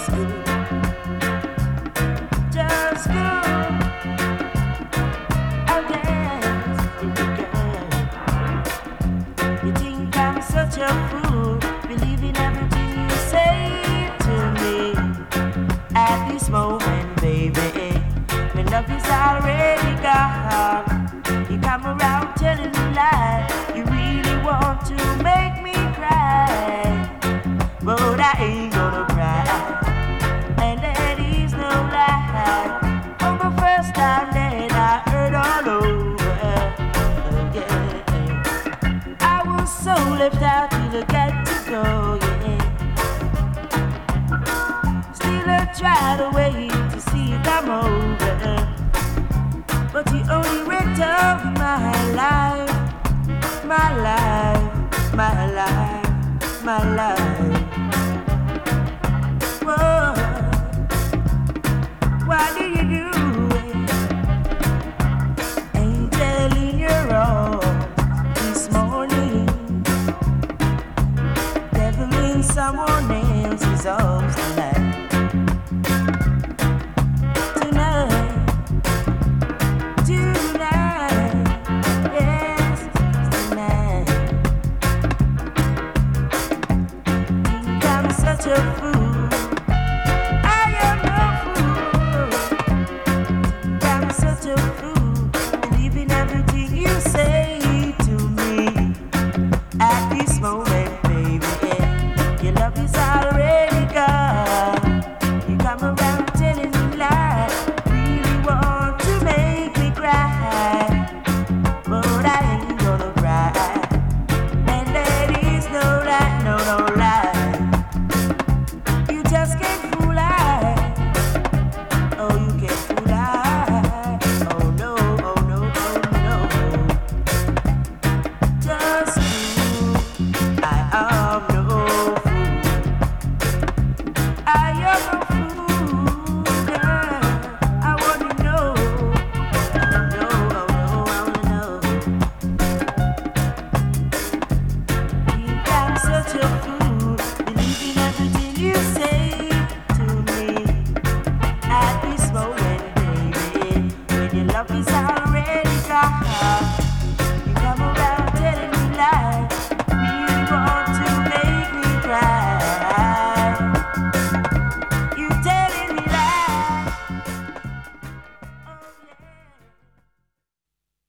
Just go and dance with the girl. You think I'm such a fool, believing everything you say to me. At this moment, baby, my love is already gone. You come around telling me lies. You really want to make me cry, but I ain't gonna cry. And that is no lie. For the first time that I heard all over, yeah. I was so left out till I got to go, yeah. Still I try to wait to see it come over, but the only rest of my life, my life, my life, my life. Whoa. Why do you do it? Angel in your arms this morning, devil in someone else's arms tonight. Tonight, tonight, yes, tonight. Think I'm such a fool,